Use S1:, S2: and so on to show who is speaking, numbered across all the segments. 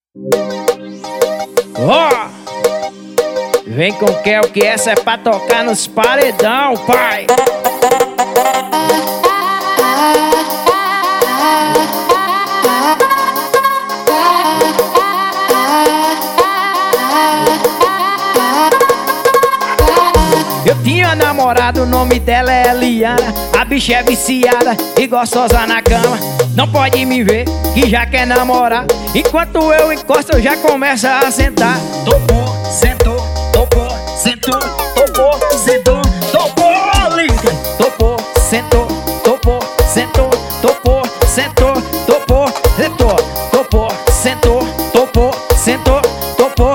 S1: Ó, vem com que essa é pra tocar nos paredão, pai. Eu tinha namorado, o nome dela é Eliana. A bicha é viciada e gostosa na cama. Não pode me ver que já quer namorar. Enquanto eu encosto, eu já começa a sentar.
S2: Topou, sentou, topou, sentou, topou, sentou, topou, liga.
S1: Topou, sentou, topou, sentou, topou, sentou, topou, sentou, topou, sentou, topou, sentou, topou.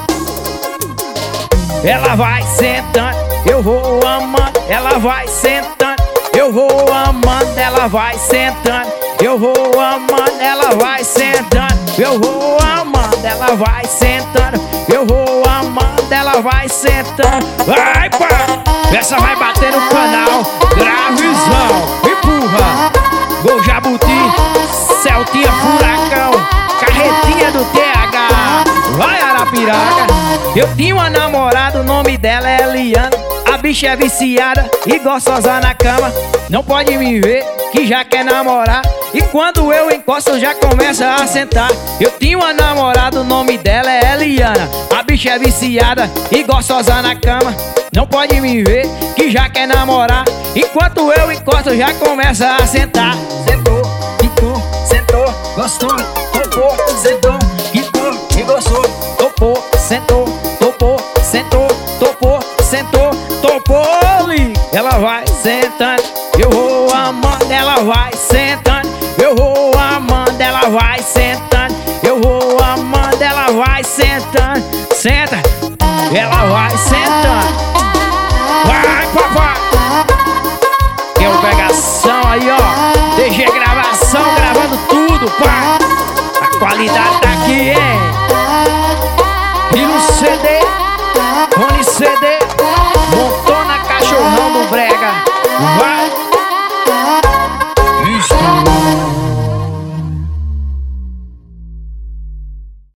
S1: Ela vai sentando, eu vou amando. Ela vai sentando, eu vou amando. Ela vai sentando, eu vou amando. Ela vai sentando, eu vou amando. Ela vai sentando, eu vou amando. Ela vai sentando. Vai, pá! Essa vai bater no canal. Gravizão, empurra. Gol Jabuti, Celtinha Furacão, carretinha do TH. Vai, Arapiraca. Eu tinha uma namorada, o nome dela é Eliana. A bicha é viciada e gostosa na cama. Não pode me ver que já quer namorar. E quando eu encosto, já começa a sentar. Eu tinha uma namorada, o nome dela é Eliana. A bicha é viciada e gostosa na cama. Não pode me ver que já quer namorar. Enquanto eu encosto, já começa a sentar.
S2: Sentou, quicou, sentou, gostou, topou, sentou, quicou e gostou.
S1: Topou, sentou, topou, sentou, topou, sentou, topou. Ela vai sentando, eu vou amando. Ela vai sentando, eu vou amando. Ela vai sentando, eu vou amando. Ela vai sentando, senta. Ela vai sentando. Vai, papai. Tem uma pegação aí, ó. DG Gravação, gravando tudo, pai. A qualidade tá aqui, hein? E no CD, Rony CD, montou na cachorrão do brega. Vai.